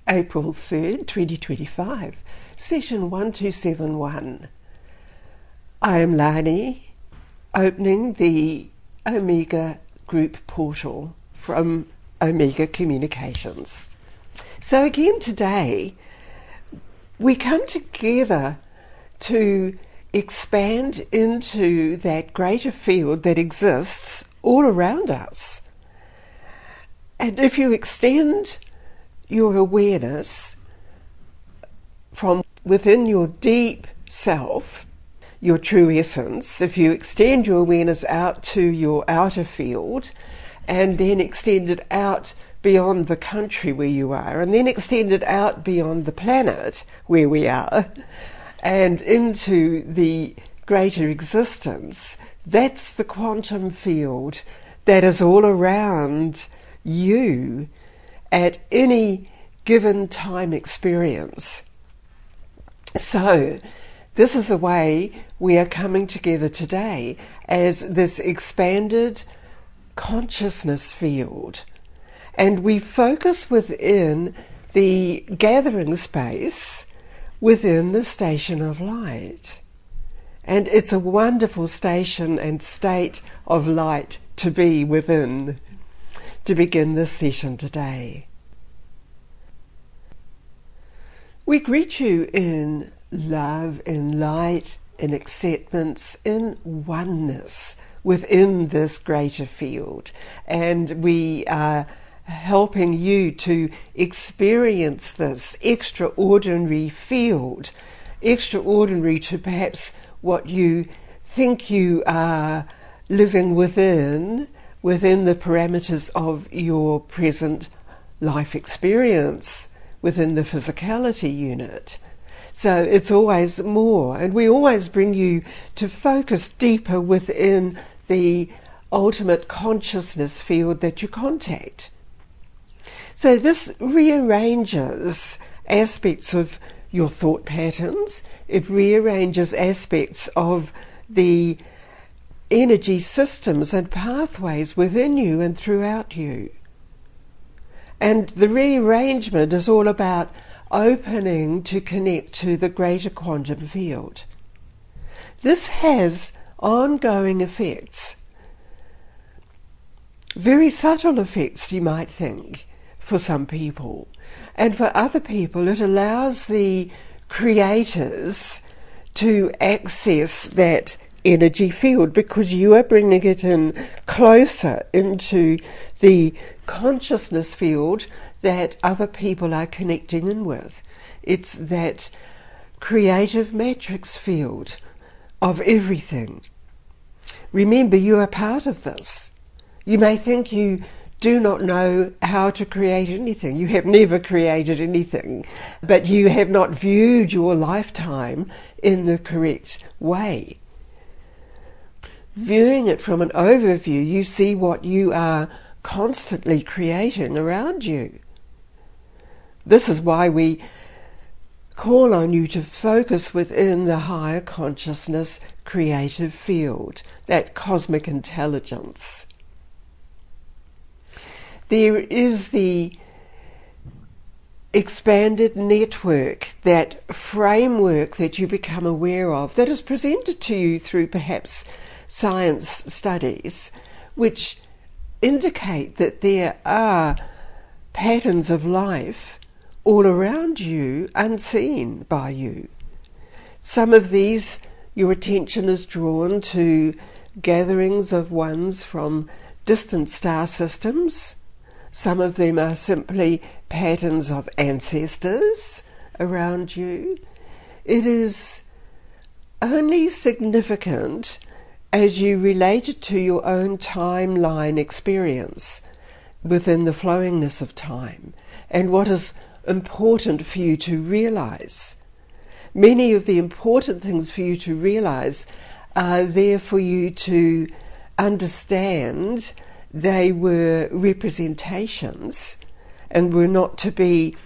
April 3rd, 2025, session 1271. I am Lani, opening the Omega Group portal from Omega Communications. So again today, we come together to expand into that greater field that exists all around us. And if you extend your awareness from within your deep self, your true essence, if you extend your awareness out to your outer field and then extend it out beyond the country where you are and then extend it out beyond the planet where we are and into the greater existence, that's the quantum field that is all around you at any given time experience. So this is the way we are coming together today as this expanded consciousness field, and we focus within the gathering space within the station of light. And it's a wonderful station and state of light to be within to begin this session today. We greet you in love, in light, in acceptance, in oneness within this greater field. And we are helping you to experience this extraordinary field, extraordinary to perhaps what you think you are living within the parameters of your present life experience, within the physicality unit. So it's always more, and we always bring you to focus deeper within the ultimate consciousness field that you contact. So this rearranges aspects of your thought patterns, it rearranges aspects of the energy systems and pathways within you and throughout you. And the rearrangement is all about opening to connect to the greater quantum field. This has ongoing effects, very subtle effects you might think for some people, and for other people it allows the creators to access that energy field because you are bringing it in closer into the consciousness field that other people are connecting in with. It's that creative matrix field of everything. Remember, you are part of this. You may think you do not know how to create anything. You have never created anything, but you have not viewed your lifetime in the correct way. Viewing it from an overview, you see what you are constantly creating around you. This is why we call on you to focus within the higher consciousness creative field, that cosmic intelligence. There is the expanded network, that framework that you become aware of, that is presented to you through perhaps science studies, which indicate that there are patterns of life all around you, unseen by you. Some of these, your attention is drawn to gatherings of ones from distant star systems. Some of them are simply patterns of ancestors around you. It is only significant as you relate it to your own timeline experience within the flowingness of time and what is important for you to realize. Many of the important things for you to realize are there for you to understand. They were representations and were not to be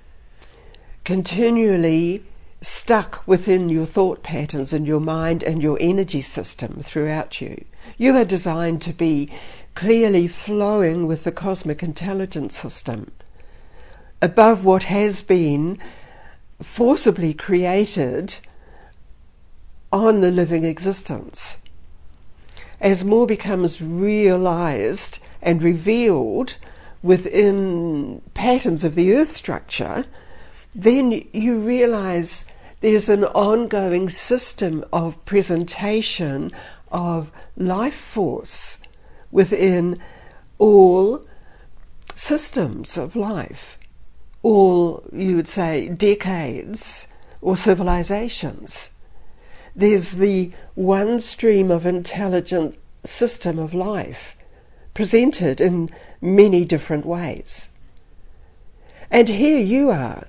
continually stuck within your thought patterns and your mind and your energy system throughout you. You are designed to be clearly flowing with the cosmic intelligence system, above what has been forcibly created on the living existence. As more becomes realized and revealed within patterns of the earth structure, then you realize there's an ongoing system of presentation of life force within all systems of life, all, you would say, decades or civilizations. There's the one stream of intelligent system of life presented in many different ways. And here you are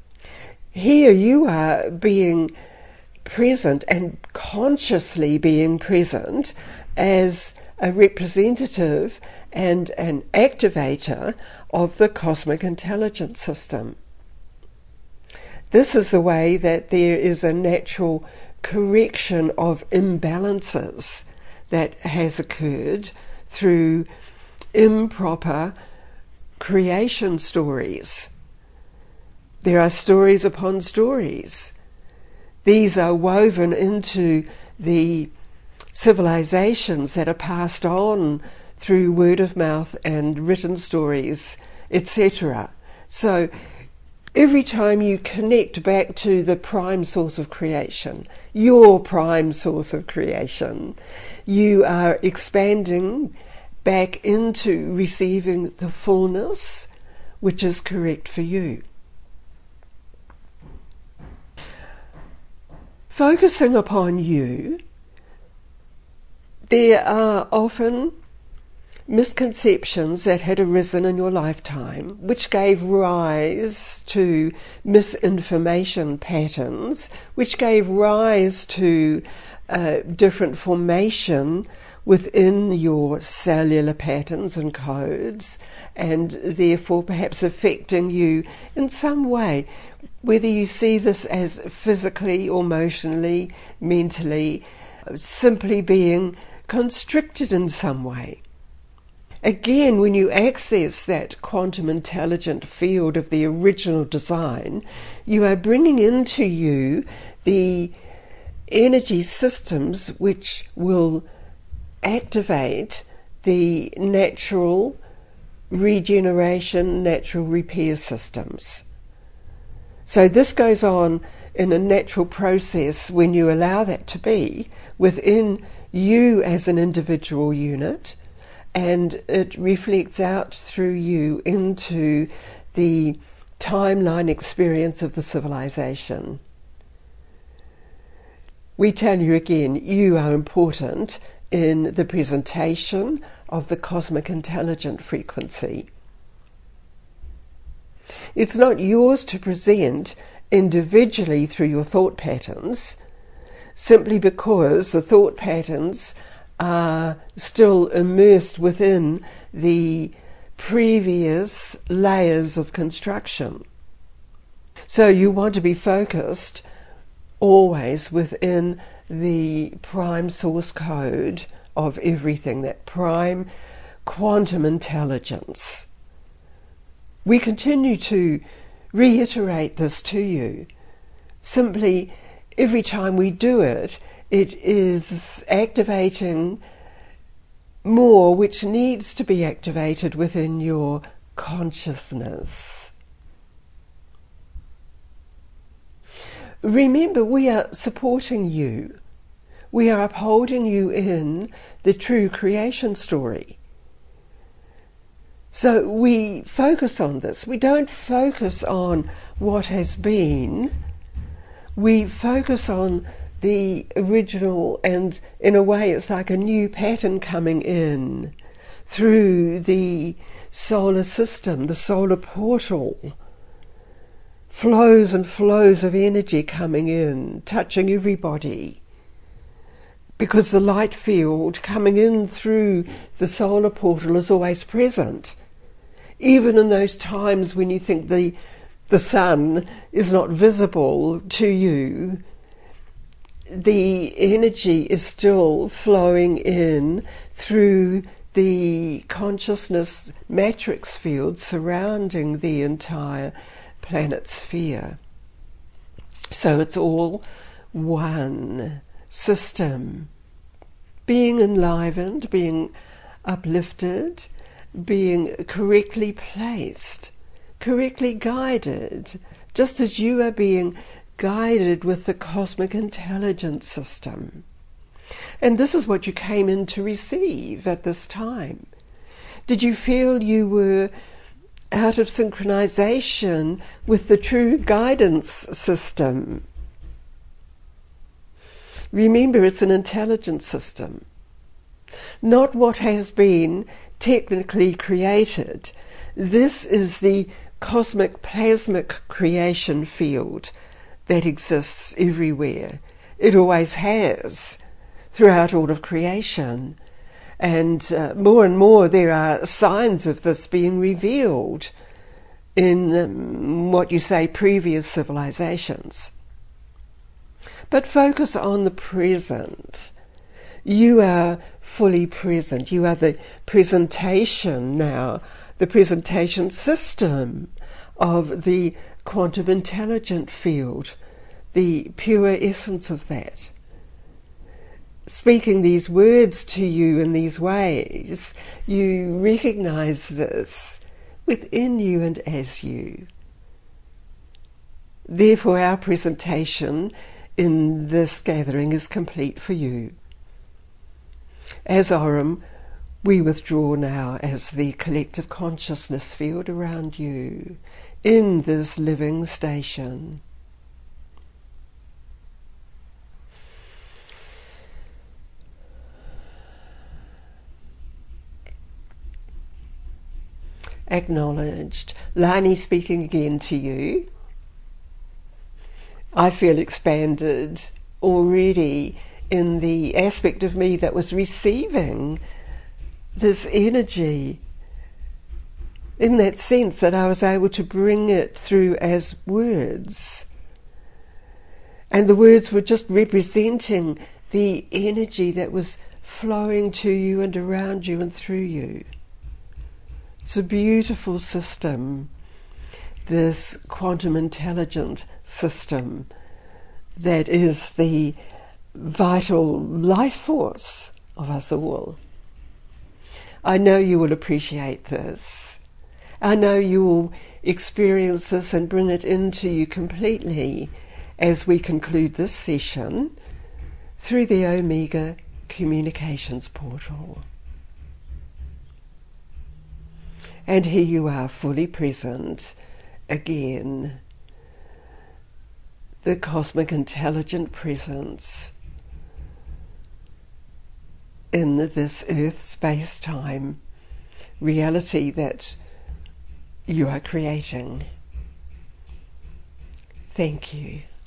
being present and consciously being present as a representative and an activator of the cosmic intelligence system. This is a way that there is a natural correction of imbalances that has occurred through improper creation stories. There are stories upon stories. These are woven into the civilizations that are passed on through word of mouth and written stories, etc. So every time you connect back to the prime source of creation, your prime source of creation, you are expanding back into receiving the fullness which is correct for you. Focusing upon you, there are often misconceptions that had arisen in your lifetime which gave rise to misinformation patterns, which gave rise to different formation within your cellular patterns and codes, and therefore perhaps affecting you in some way, whether you see this as physically or emotionally, mentally, simply being constricted in some way. Again, when you access that quantum intelligent field of the original design, you are bringing into you the energy systems which will activate the natural regeneration, natural repair systems. So this goes on in a natural process when you allow that to be within you as an individual unit, and it reflects out through you into the timeline experience of the civilization. We tell you again, you are important in the presentation of the cosmic intelligent frequency. It's not yours to present individually through your thought patterns, simply because the thought patterns are still immersed within the previous layers of construction. So you want to be focused always within the prime source code of everything, that prime quantum intelligence. We continue to reiterate this to you. Simply, every time we do it, it is activating more which needs to be activated within your consciousness. Remember, we are supporting you. We are upholding you in the true creation story. So we focus on this. We don't focus on what has been. We focus on the original, and in a way it's like a new pattern coming in through the solar system, the solar portal. Flows and flows of energy coming in, touching everybody. Because the light field coming in through the solar portal is always present. Even in those times when you think the sun is not visible to you, the energy is still flowing in through the consciousness matrix field surrounding the entire planet sphere. So it's all one system, being enlivened, being uplifted, being correctly placed, correctly guided, just as you are being guided with the cosmic intelligence system. And this is what you came in to receive at this time. Did you feel you were out of synchronization with the true guidance system? Remember, it's an intelligence system, not what has been technically created. This is the cosmic plasmic creation field that exists everywhere. It always has, throughout all of creation. And more there are signs of this being revealed in what you say previous civilizations. But focus on the present. You are fully present. You are the presentation now, the presentation system of the quantum intelligent field, the pure essence of that. Speaking these words to you in these ways, you recognize this within you and as you. Therefore, our presentation in this gathering is complete for you. As Aurum, we withdraw now as the collective consciousness field around you in this living station. Acknowledged. Lani speaking again to you. I feel expanded already in the aspect of me that was receiving this energy, in that sense that I was able to bring it through as words. And the words were just representing the energy that was flowing to you and around you and through you. It's a beautiful system, this quantum intelligent system that is the vital life force of us all. I know you will appreciate this. I know you will experience this and bring it into you completely as we conclude this session through the Omega Communications Portal. And here you are, fully present again. The cosmic intelligent presence in this earth space-time reality that you are creating. Thank you.